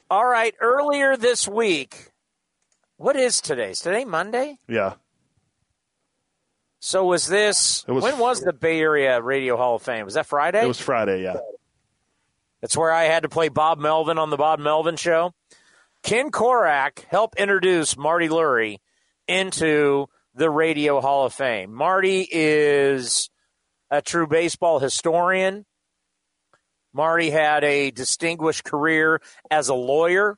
All right, earlier this week, what is today? Is today Monday? Yeah. So when was the Bay Area Radio Hall of Fame? Was that Friday? It was Friday, yeah. That's where I had to play Bob Melvin on the Bob Melvin Show. Ken Korak helped introduce Marty Lurie into the Radio Hall of Fame. Marty is a true baseball historian. Marty had a distinguished career as a lawyer.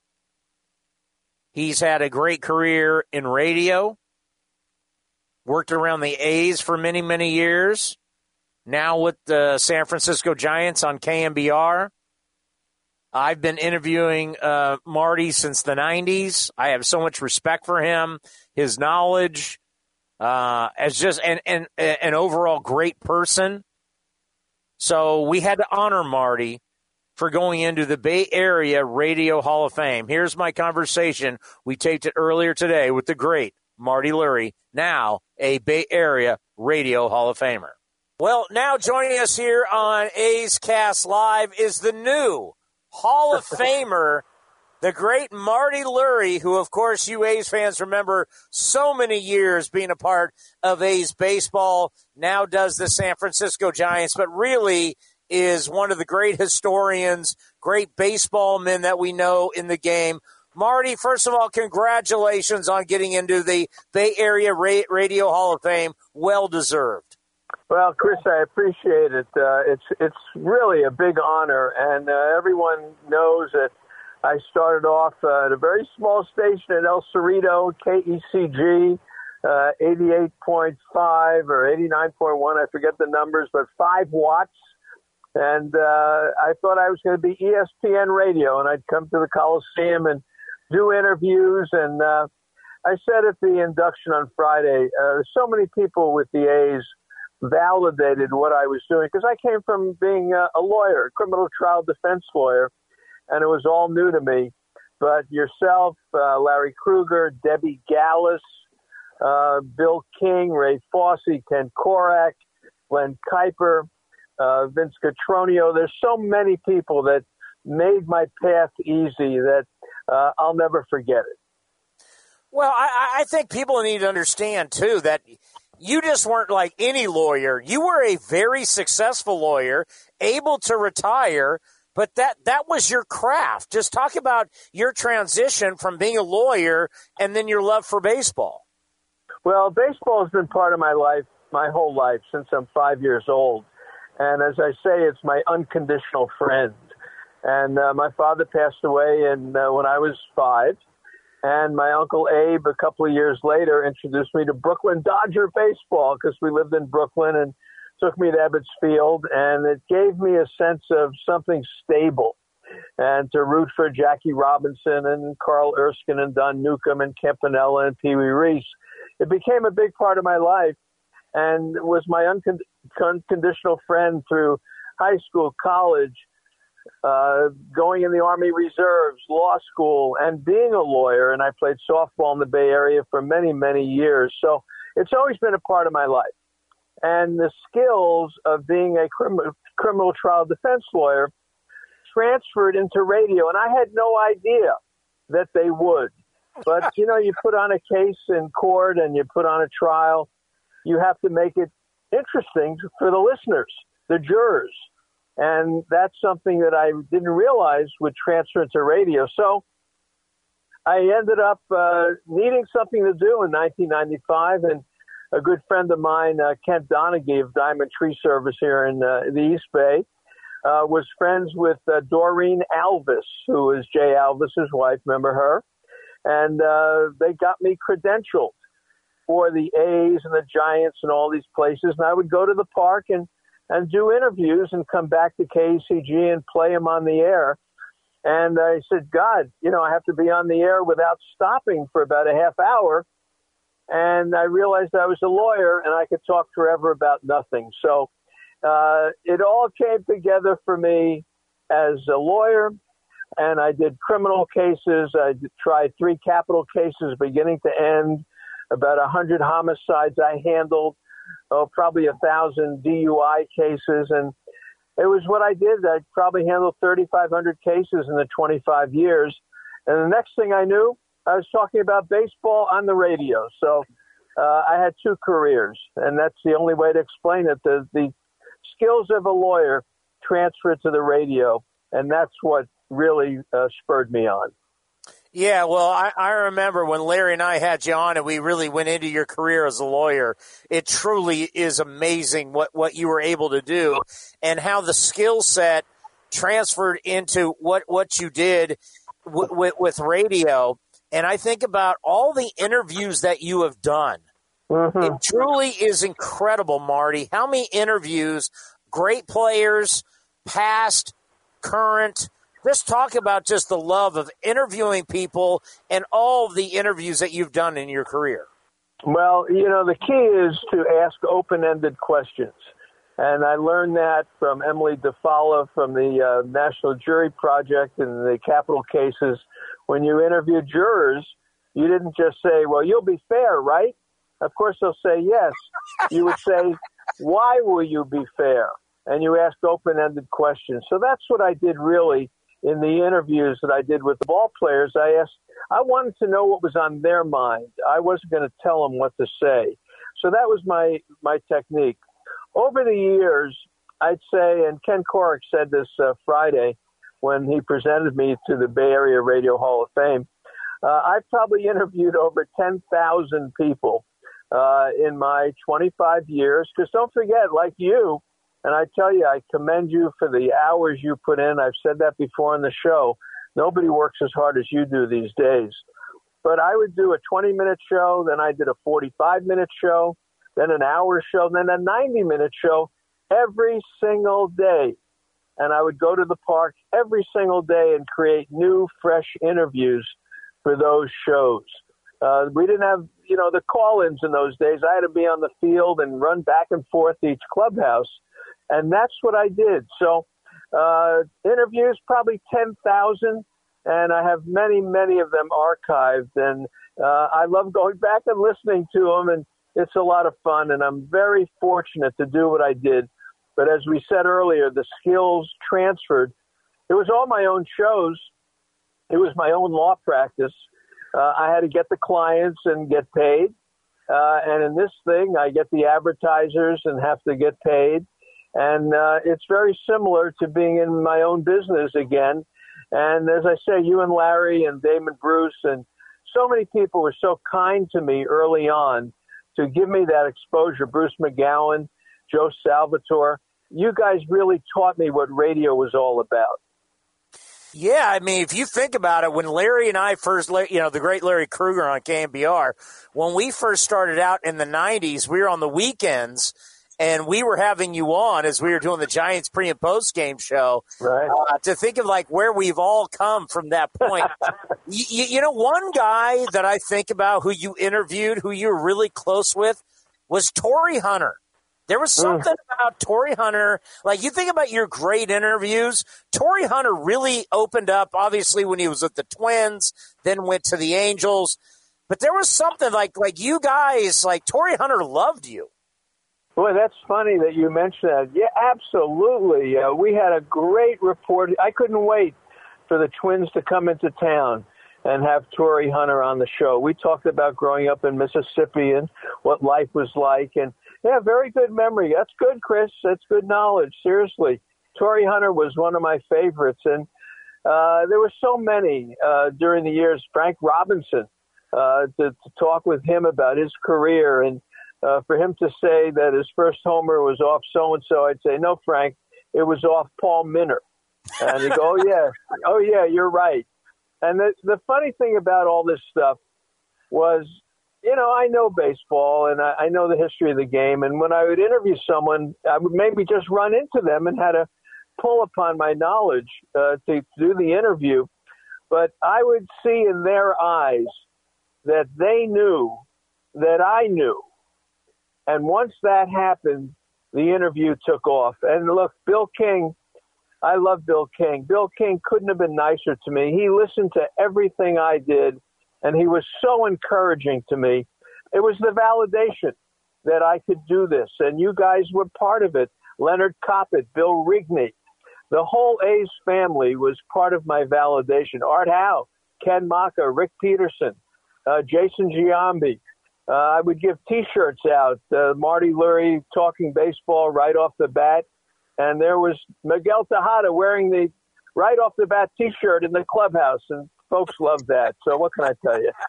He's had a great career in radio. Worked around the A's for many, many years. Now with the San Francisco Giants on KMBR. I've been interviewing Marty since the 90s. I have so much respect for him, his knowledge, as just an overall great person. So we had to honor Marty for going into the Bay Area Radio Hall of Fame. Here's my conversation. We taped it earlier today with the great Marty Lurie, now a Bay Area Radio Hall of Famer. Well, now joining us here on A's Cast Live is the new Hall of Famer, the great Marty Lurie, who, of course, you A's fans remember so many years being a part of A's baseball, now does the San Francisco Giants, but really is one of the great historians, great baseball men that we know in the game. Marty, first of all, congratulations on getting into the Bay Area Radio Hall of Fame. Well-deserved. Well, Chris, I appreciate it. It's really a big honor, and everyone knows that I started off at a very small station at El Cerrito, KECG, 88.5 or 89.1, I forget the numbers, but 5 watts. And I thought I was going to be ESPN radio, and I'd come to the Coliseum and do interviews. And I said at the induction on Friday, so many people with the A's validated what I was doing, because I came from being a lawyer, criminal trial defense lawyer, and it was all new to me. But yourself, Larry Krueger, Debbie Gallus, Bill King, Ray Fosse, Ken Korak, Len Kuiper, Vince Cotroneo, there's so many people that made my path easy that I'll never forget it. Well, I think people need to understand, too, that you just weren't like any lawyer. You were a very successful lawyer, able to retire, but that was your craft. Just talk about your transition from being a lawyer and then your love for baseball. Well, baseball has been part of my life, my whole life, since I'm 5 years old. And as I say, it's my unconditional friend. And my father passed away when I was 5. And my Uncle Abe, a couple of years later, introduced me to Brooklyn Dodger baseball because we lived in Brooklyn, and took me to Ebbets Field. And it gave me a sense of something stable, and to root for Jackie Robinson and Carl Erskine and Don Newcomb and Campanella and Pee Wee Reese. It became a big part of my life and was my unconditional friend through high school, college, going in the Army Reserves, law school, and being a lawyer. And I played softball in the Bay Area for many, many years. So it's always been a part of my life. And the skills of being a criminal trial defense lawyer transferred into radio. And I had no idea that they would. But, you put on a case in court and you put on a trial, you have to make it interesting for the listeners, the jurors. And that's something that I didn't realize would transfer into radio. So I ended up needing something to do in 1995. And a good friend of mine, Kent Donaghy of Diamond Tree Service here in the East Bay, was friends with Doreen Alvis, who is Jay Alvis's wife. Remember her? And they got me credentialed for the A's and the Giants and all these places. And I would go to the park and do interviews and come back to KCG and play them on the air. And I said, God, I have to be on the air without stopping for about a half hour. And I realized I was a lawyer and I could talk forever about nothing. So it all came together for me as a lawyer. And I did criminal cases. I tried 3 capital cases beginning to end, about 100 homicides I handled, probably 1,000 DUI cases. And it was what I did. I probably handled 3,500 cases in the 25 years. And the next thing I knew, I was talking about baseball on the radio. So I had two careers, and that's the only way to explain it. The skills of a lawyer transferred to the radio, and that's what really spurred me on. Yeah, well, I remember when Larry and I had you on and we really went into your career as a lawyer. It truly is amazing what you were able to do and how the skill set transferred into what you did with radio. And I think about all the interviews that you have done. Mm-hmm. It truly is incredible, Marty. How many interviews, great players, past, current. Let's talk about just the love of interviewing people and all the interviews that you've done in your career. Well, the key is to ask open-ended questions. And I learned that from Emily DeFalla from the National Jury Project and the capital cases. When you interview jurors, you didn't just say, well, you'll be fair, right? Of course, they'll say yes. You would say, why will you be fair? And you ask open-ended questions. So that's what I did really in the interviews that I did with the ball players. I wanted to know what was on their mind. I wasn't going to tell them what to say. So that was my technique. Over the years, I'd say, and Ken Korach said this Friday when he presented me to the Bay Area Radio Hall of Fame, I've probably interviewed over 10,000 people in my 25 years. Because don't forget, like you, and I tell you, I commend you for the hours you put in. I've said that before on the show. Nobody works as hard as you do these days. But I would do a 20-minute show, then I did a 45-minute show, then an hour show, then a 90-minute show every single day. And I would go to the park every single day and create new, fresh interviews for those shows. We didn't have, the call-ins in those days. I had to be on the field and run back and forth to each clubhouse. And that's what I did. So interviews, probably 10,000, and I have many, many of them archived. And I love going back and listening to them, and it's a lot of fun. And I'm very fortunate to do what I did. But as we said earlier, the skills transferred. It was all my own shows. It was my own law practice. I had to get the clients and get paid. And in this thing, I get the advertisers and have to get paid. And it's very similar to being in my own business again. And as I say, you and Larry and Damon Bruce and so many people were so kind to me early on to give me that exposure. Bruce McGowan, Joe Salvatore. You guys really taught me what radio was all about. Yeah, I mean, if you think about it, when Larry and I first, the great Larry Krueger on KMBR, when we first started out in the 90s, we were on the weekends, and we were having you on as we were doing the Giants pre- and post-game show. Right. To think of, where we've all come from that point. One guy that I think about who you interviewed, who you were really close with, was Torii Hunter. There was something about Torii Hunter. You think about your great interviews, Torii Hunter really opened up, obviously, when he was with the Twins, then went to the Angels. But there was something like you guys, Torii Hunter loved you. Boy, that's funny that you mentioned that. Yeah, absolutely. We had a great report. I couldn't wait for the Twins to come into town and have Torii Hunter on the show. We talked about growing up in Mississippi and what life was like. And, yeah, very good memory. That's good, Chris. That's good knowledge. Seriously. Torii Hunter was one of my favorites. And there were so many during the years. Frank Robinson, to talk with him about his career. And for him to say that his first homer was off so-and-so, I'd say, no, Frank, it was off Paul Minner. And he'd go, oh, yeah, you're right. And the funny thing about all this stuff was, I know baseball and I know the history of the game. And when I would interview someone, I would maybe just run into them and had to pull upon my knowledge to do the interview. But I would see in their eyes that they knew that I knew. And once that happened, the interview took off. And look, Bill King, I love Bill King. Bill King couldn't have been nicer to me. He listened to everything I did, and he was so encouraging to me. It was the validation that I could do this, and you guys were part of it. Leonard Coppett, Bill Rigney, the whole A's family was part of my validation. Art Howe Ken Maka, Rick Peterson, Jason Giambi. I would give T-shirts out, Marty Lurie talking baseball right off the bat. And there was Miguel Tejada wearing the right off the bat T-shirt in the clubhouse, and folks loved that. So what can I tell you?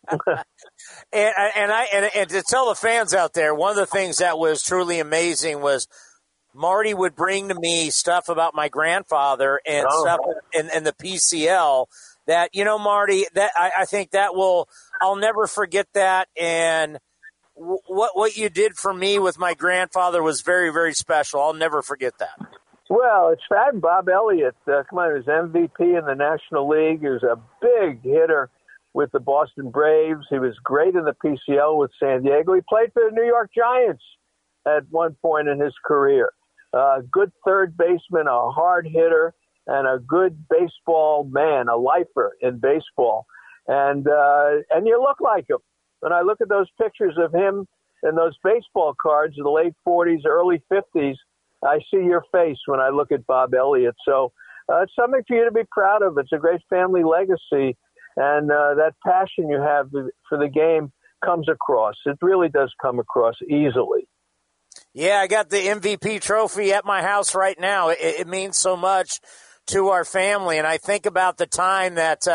and to tell the fans out there, one of the things that was truly amazing was Marty would bring to me stuff about my grandfather and stuff in the PCL that, Marty, that I think that I'll never forget that. And what you did for me with my grandfather was very, very special. I'll never forget that. Well, it's sad. Bob Elliott, he was MVP in the National League. He was a big hitter with the Boston Braves. He was great in the PCL with San Diego. He played for the New York Giants at one point in his career. Good third baseman, a hard hitter, and a good baseball man, a lifer in baseball. And you look like him. When I look at those pictures of him and those baseball cards of the late 40s, early 50s, I see your face when I look at Bob Elliott. So it's something for you to be proud of. It's a great family legacy. And that passion you have for the game comes across. It really does come across easily. Yeah, I got the MVP trophy at my house right now. It means so much to our family. And I think about the time that,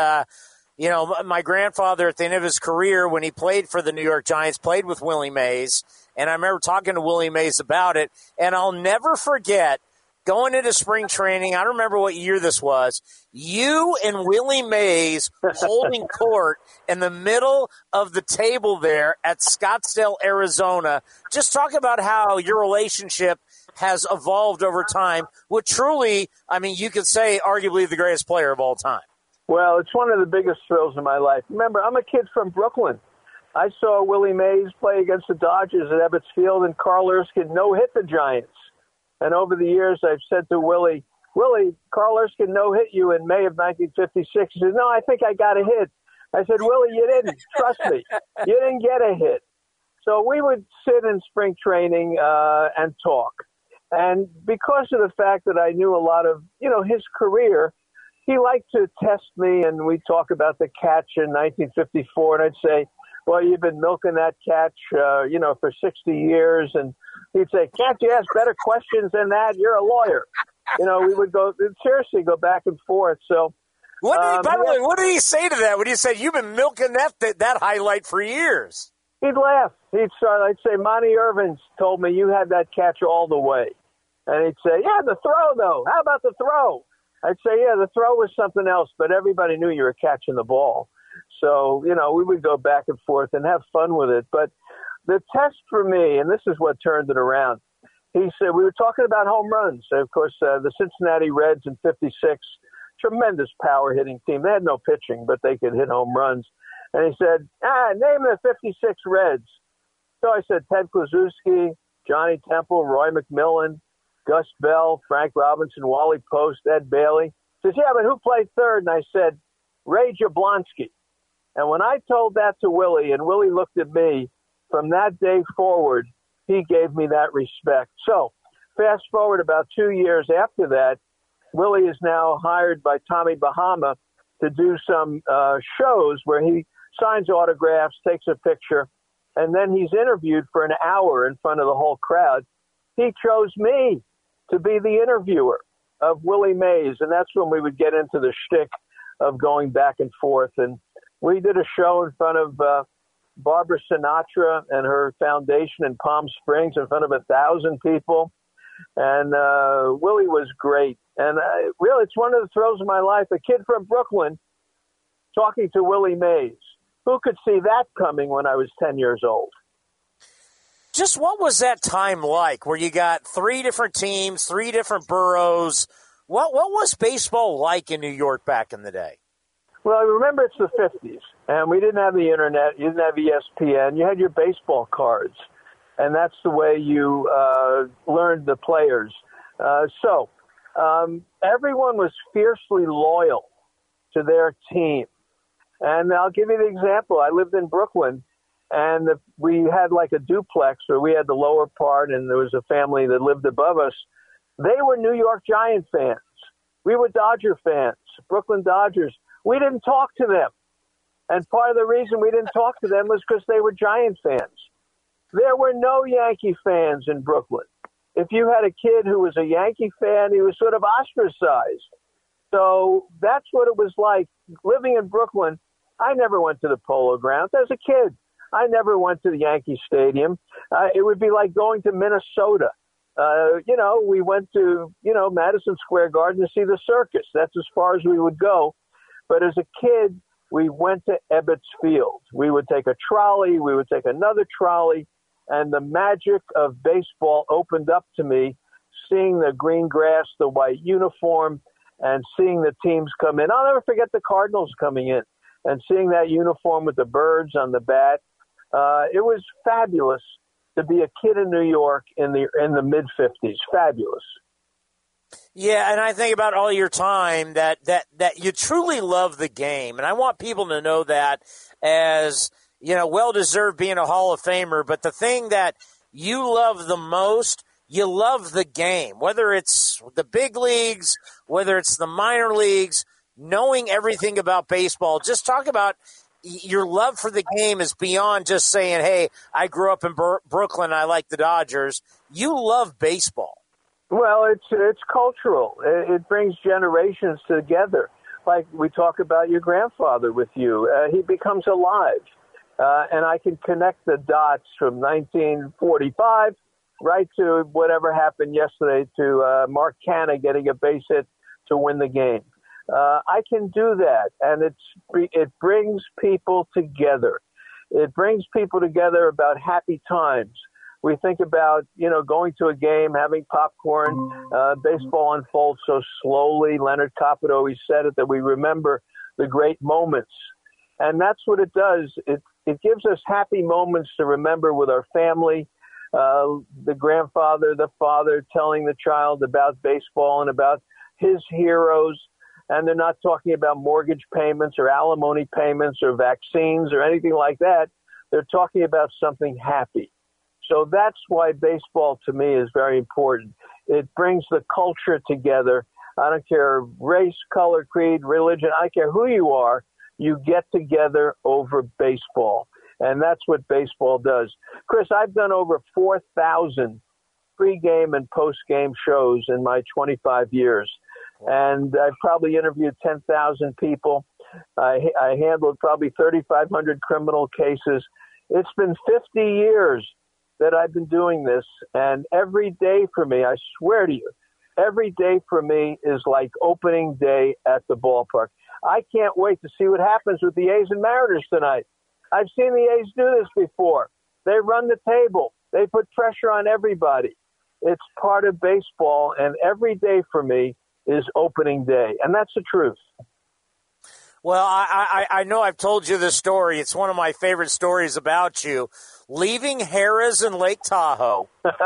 my grandfather at the end of his career, when he played for the New York Giants, played with Willie Mays. And I remember talking to Willie Mays about it. And I'll never forget going into spring training. I don't remember what year this was. You and Willie Mays holding court in the middle of the table there at Scottsdale, Arizona. Just talk about how your relationship has evolved over time with truly, you could say arguably the greatest player of all time. Well, it's one of the biggest thrills in my life. Remember, I'm a kid from Brooklyn. I saw Willie Mays play against the Dodgers at Ebbets Field, and Carl Erskine no-hit the Giants. And over the years, I've said to Willie, Carl Erskine no-hit you in May of 1956. He said, no, I think I got a hit. I said, Willie, you didn't. Trust me. You didn't get a hit. So we would sit in spring training and talk. And because of the fact that I knew a lot of, his career, he liked to test me, and we'd talk about the catch in 1954, and I'd say, well, you've been milking that catch, for 60 years. And he'd say, can't you ask better questions than that? You're a lawyer. We would go back and forth. So, by the way, what did he say to that when he said, you've been milking that highlight for years? He'd laugh. I'd say, Monty Irvin told me you had that catch all the way. And he'd say, yeah, the throw, though. How about the throw? I'd say, yeah, the throw was something else, but everybody knew you were catching the ball. So, we would go back and forth and have fun with it. But the test for me, and this is what turned it around, he said, we were talking about home runs. Of course, the Cincinnati Reds in 56, tremendous power hitting team. They had no pitching, but they could hit home runs. And he said, name the 56 Reds. So I said, Ted Kluszewski, Johnny Temple, Roy McMillan, Gus Bell, Frank Robinson, Wally Post, Ed Bailey. He says, yeah, but who played third? And I said, Ray Jablonski. And when I told that to Willie, and Willie looked at me, from that day forward, he gave me that respect. So fast forward about 2 years after that, Willie is now hired by Tommy Bahama to do some shows where he signs autographs, takes a picture, and then he's interviewed for an hour in front of the whole crowd. He chose me to be the interviewer of Willie Mays, and that's when we would get into the shtick of going back and forth. And we did a show in front of Barbara Sinatra and her foundation in Palm Springs in front of 1,000 people. And Willie was great. And really, it's one of the thrills of my life. A kid from Brooklyn talking to Willie Mays. Who could see that coming when I was 10 years old? Just what was that time like where you got 3 different teams, 3 different boroughs? What was baseball like in New York back in the day? Well, remember, it's the 50s, and we didn't have the Internet. You didn't have ESPN. You had your baseball cards, and that's the way you learned the players. So everyone was fiercely loyal to their team. And I'll give you the example. I lived in Brooklyn, and we had like a duplex where we had the lower part, and there was a family that lived above us. They were New York Giant fans. We were Dodger fans, Brooklyn Dodgers. We didn't talk to them. And part of the reason we didn't talk to them was because they were Giant fans. There were no Yankee fans in Brooklyn. If you had a kid who was a Yankee fan, he was sort of ostracized. So that's what it was like living in Brooklyn. I never went to the Polo Grounds. As a kid, I never went to the Yankee Stadium. It would be like going to Minnesota. We went to, Madison Square Garden to see the circus. That's as far as we would go. But as a kid, we went to Ebbets Field. We would take a trolley. We would take another trolley. And the magic of baseball opened up to me, seeing the green grass, the white uniform, and seeing the teams come in. I'll never forget the Cardinals coming in and seeing that uniform with the birds on the bat. It was fabulous to be a kid in New York in the mid-'50s. Fabulous. Yeah, and I think about all your time that you truly love the game, and I want people to know that as, well-deserved being a Hall of Famer, but the thing that you love the most, you love the game, whether it's the big leagues, whether it's the minor leagues, knowing everything about baseball. Just talk about your love for the game is beyond just saying, hey, I grew up in Brooklyn, I like the Dodgers. You love baseball. Well, it's cultural. It brings generations together. Like we talk about your grandfather with you. He becomes alive. And I can connect the dots from 1945 right to whatever happened yesterday to Mark Canha getting a base hit to win the game. I can do that, and it brings people together. It brings people together about happy times. We think about, going to a game, having popcorn. Baseball unfolds so slowly. Leonard Coppett always said it, that we remember the great moments. And that's what it does. It gives us happy moments to remember with our family, the grandfather, the father telling the child about baseball and about his heroes. And they're not talking about mortgage payments or alimony payments or vaccines or anything like that. They're talking about something happy. So that's why baseball to me is very important. It brings the culture together. I don't care race, color, creed, religion. I don't care who you are. You get together over baseball. And that's what baseball does. Chris, I've done over 4,000 pre-game and post-game shows in my 25 years. And I've probably interviewed 10,000 people. I handled probably 3,500 criminal cases. It's been 50 years that I've been doing this. And every day for me, I swear to you, every day for me is like opening day at the ballpark. I can't wait to see what happens with the A's and Mariners tonight. I've seen the A's do this before. They run the table. They put pressure on everybody. It's part of baseball, and every day for me is opening day, and that's the truth. Well, I know I've told you this story. It's one of my favorite stories about you. Leaving Harrah's in Lake Tahoe,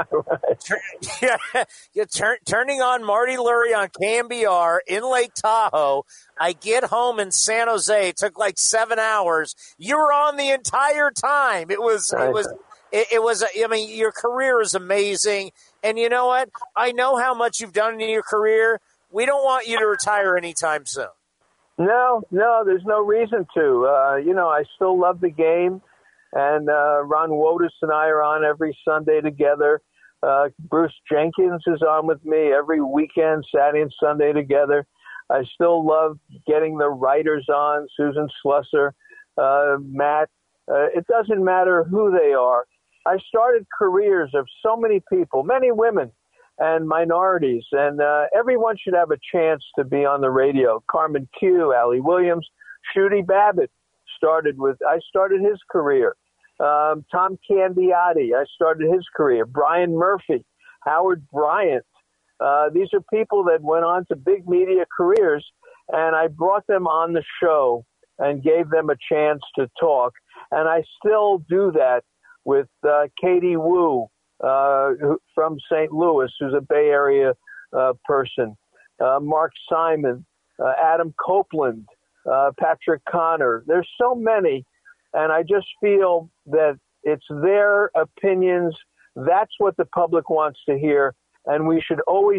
turning on Marty Lurie on KMBR in Lake Tahoe. I get home in San Jose. It took like 7 hours. You were on the entire time. It was. I mean, your career is amazing. And you know what? I know how much you've done in your career. We don't want you to retire anytime soon. No, there's no reason to. I still love the game. And Ron Wotus and I are on every Sunday together. Bruce Jenkins is on with me every weekend, Saturday and Sunday together. I still love getting the writers on, Susan Slusser, Matt. It doesn't matter who they are. I started careers of so many people, many women and minorities, and everyone should have a chance to be on the radio. Carmen Q, Allie Williams, Shooty Babbitt I started his career. Tom Candiotti, I started his career. Brian Murphy, Howard Bryant. These are people that went on to big media careers, and I brought them on the show and gave them a chance to talk. And I still do that with Katie Wu from St. Louis, who's a Bay Area person, Mark Simon, Adam Copeland, Patrick Connor. There's so many, and I just feel that it's their opinions. That's what the public wants to hear, and we should always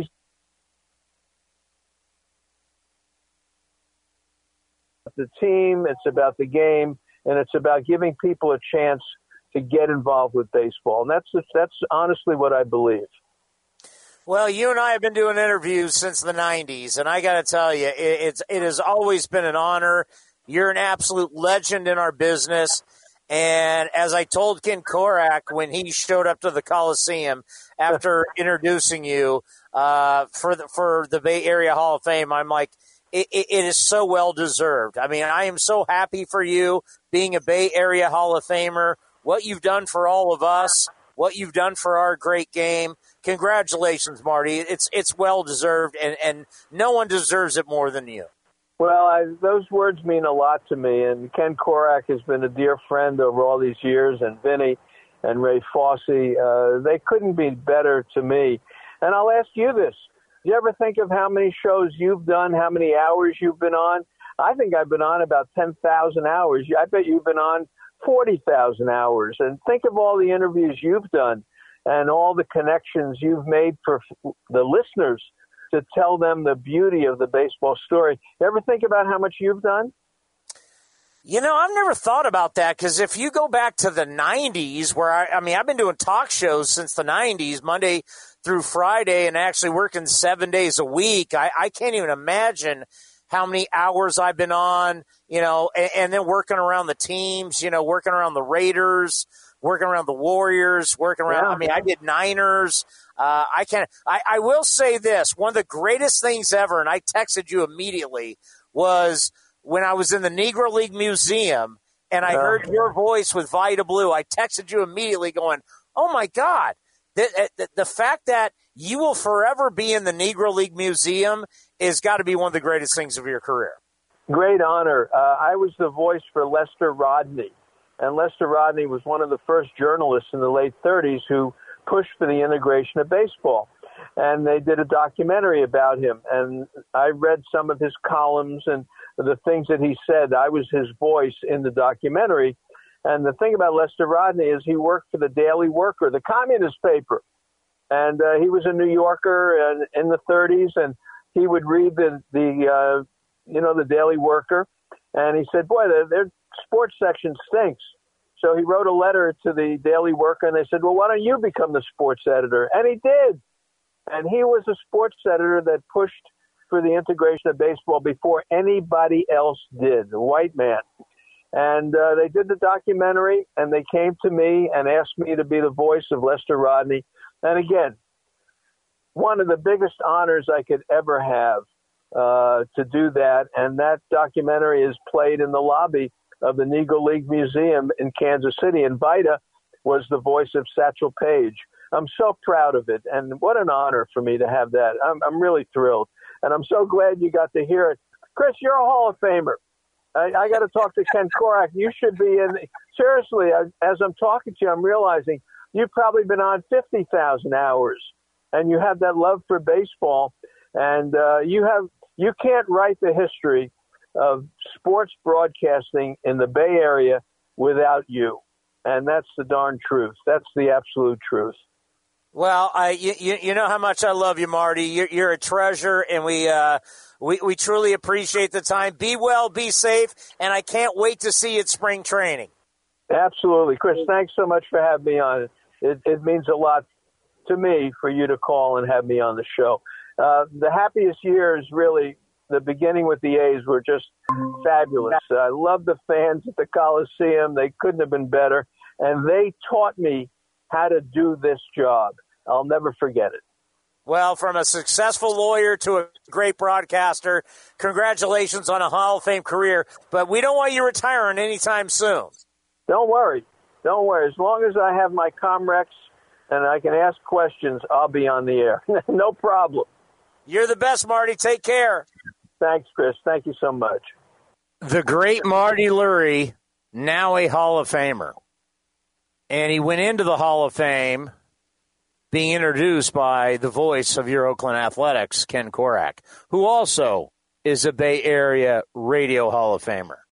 the team, it's about the game, and it's about giving people a chance to get involved with baseball. And that's honestly what I believe. Well, you and I have been doing interviews since the 90s, and I got to tell you, it has always been an honor. You're an absolute legend in our business. And as I told Ken Korach when he showed up to the Coliseum after introducing you for the Bay Area Hall of Fame, I'm like, it is so well deserved. I mean, I am so happy for you being a Bay Area Hall of Famer, what you've done for all of us, what you've done for our great game. Congratulations, Marty. It's well deserved, and no one deserves it more than you. Well, those words mean a lot to me, and Ken Korach has been a dear friend over all these years, and Vinny and Ray Fosse, they couldn't be better to me. And I'll ask you this. Do you ever think of how many shows you've done, how many hours you've been on? I think I've been on about 10,000 hours. I bet you've been on 40,000 hours. And think of all the interviews you've done and all the connections you've made for the listeners to tell them the beauty of the baseball story. You ever think about how much you've done? You know, I've never thought about that, because if you go back to the 90s, where I've been doing talk shows since the 90s, Monday through Friday, and actually working 7 days a week. I can't even imagine how many hours I've been on, and then working around the teams, working around the Raiders, working around the Warriors, working around, I did Niners. I will say this, one of the greatest things ever, and I texted you immediately, was when I was in the Negro League Museum and I heard your voice with Vita Blue. I texted you immediately going, oh my God, the fact that you will forever be in the Negro League Museum is got to be one of the greatest things of your career. Great honor. I was the voice for Lester Rodney. And Lester Rodney was one of the first journalists in the late 30s who pushed for the integration of baseball. And they did a documentary about him. And I read some of his columns and the things that he said. I was his voice in the documentary. And the thing about Lester Rodney is he worked for the Daily Worker, the communist paper. And he was a New Yorker in the 30s, and he would read the Daily Worker. And he said, boy, their sports section stinks. So he wrote a letter to the Daily Worker, and they said, well, why don't you become the sports editor? And he did. And he was a sports editor that pushed for the integration of baseball before anybody else did, a white man. And they did the documentary, and they came to me and asked me to be the voice of Lester Rodney. And again, one of the biggest honors I could ever have to do that. And that documentary is played in the lobby of the Negro League Museum in Kansas City. And Vita was the voice of Satchel Paige. I'm so proud of it. And what an honor for me to have that. I'm really thrilled. And I'm so glad you got to hear it. Chris, you're a Hall of Famer. I got to talk to Ken Korach. You should be in. Seriously, as I'm talking to you, I'm realizing you've probably been on 50,000 hours, and you have that love for baseball. And you can't write the history of sports broadcasting in the Bay Area without you. And that's the darn truth. That's the absolute truth. Well, you know how much I love you, Marty. You're a treasure, and we truly appreciate the time. Be well, be safe, and I can't wait to see you at spring training. Absolutely. Chris, thanks so much for having me on. It means a lot to me for you to call and have me on the show. The happiest years, really, the beginning with the A's were just fabulous. I love the fans at the Coliseum. They couldn't have been better. And they taught me how to do this job. I'll never forget it. Well, from a successful lawyer to a great broadcaster, congratulations on a Hall of Fame career. But we don't want you retiring anytime soon. Don't worry. Don't worry. As long as I have my Comrex and I can ask questions, I'll be on the air. No problem. You're the best, Marty. Take care. Thanks, Chris. Thank you so much. The great Marty Lurie, now a Hall of Famer. And he went into the Hall of Fame being introduced by the voice of your Oakland Athletics, Ken Korach, who also is a Bay Area Radio Hall of Famer.